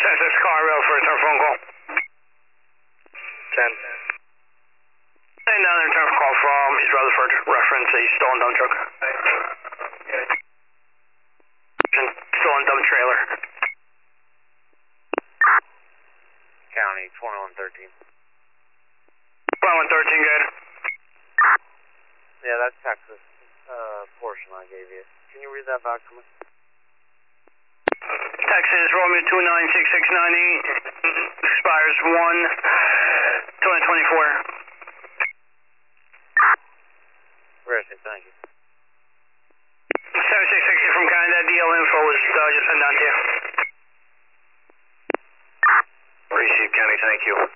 Census car rail for a return phone call. 10. And down there, return call from East Rutherford, reference a stolen dump truck. Stolen dump trailer. County 2113. 2113, good. Yeah, that's Texas portion I gave you. Can you read that back to me? Texas Romeo 296698 expires 1/2024. Interesting, thank you. 7660 from Canada. DL info was just sent down to you. Received, County, thank you.